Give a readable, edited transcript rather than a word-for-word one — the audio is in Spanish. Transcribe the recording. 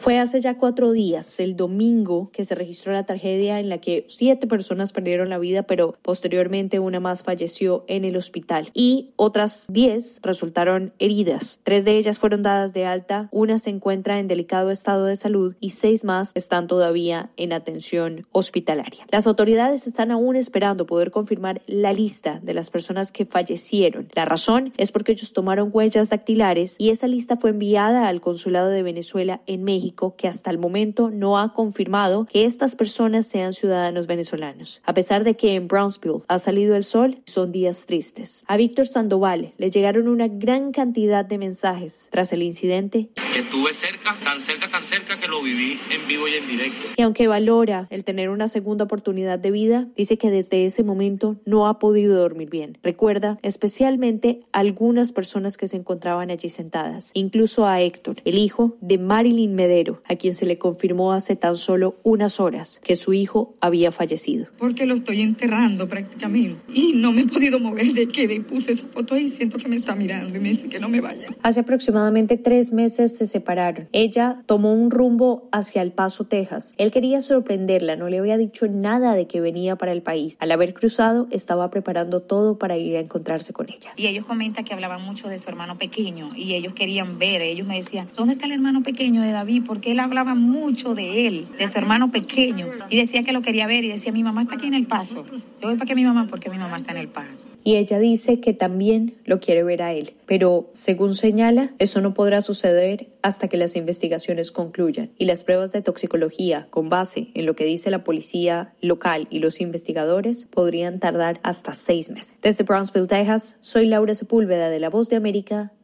Fue hace ya 4 días, el domingo, que se registró la tragedia en la que 7 personas perdieron la vida, pero posteriormente una más falleció en el hospital y otras 10 resultaron heridas. 3 de ellas fueron dadas de alta, una se encuentra en delicado estado de salud y 6 más están todavía en atención hospitalaria. Las autoridades están aún esperando poder confirmar la lista de las personas que fallecieron. La razón es porque ellos tomaron huellas dactilares y esa lista fue enviada al Consulado de Venezuela en México, que hasta el momento no ha confirmado que estas personas sean ciudadanos venezolanos. A pesar de que en Brownsville ha salido el sol, son días tristes. A Víctor Sandoval le llegaron una gran cantidad de mensajes tras el incidente. Estuve cerca que lo viví en vivo y en directo. Y aunque valora el tener una segunda oportunidad de vida, dice que desde ese momento no ha podido dormir bien. Recuerda especialmente a algunas personas que se encontraban allí sentadas, incluso a Héctor, el hijo de Marilyn Medero, a quien se le confirmó hace tan solo unas horas que su hijo había fallecido. Porque lo estoy enterrando prácticamente y no me he podido mover de que puse esa foto ahí, siento que me está mirando y me dice que no me vaya. Hace aproximadamente 3 meses se separaron. Ella tomó un rumbo hacia El Paso, Texas. Él quería sorprenderla, no le había dicho nada de que venía para el país. Al haber cruzado, estaba preparando todo para ir a encontrarse con ella. Y ellos comentan que hablaban mucho de su hermano pequeño y ellos querían ver, ellos me decían, ¿dónde está el hermano pequeño de David? Porque él hablaba mucho de él, de su hermano pequeño, y decía que lo quería ver y decía, mi mamá está aquí en El Paso. Yo voy para que mi mamá, porque mi mamá está en El Paso. Y ella dice que también lo quiere ver a él, pero según señala, eso no podrá suceder hasta que las investigaciones concluyan y las pruebas de toxicología, con base en lo que dice la policía local y los investigadores, podrían tardar hasta 6 meses. Desde Brownsville, Texas, soy Laura Sepúlveda de La Voz de América,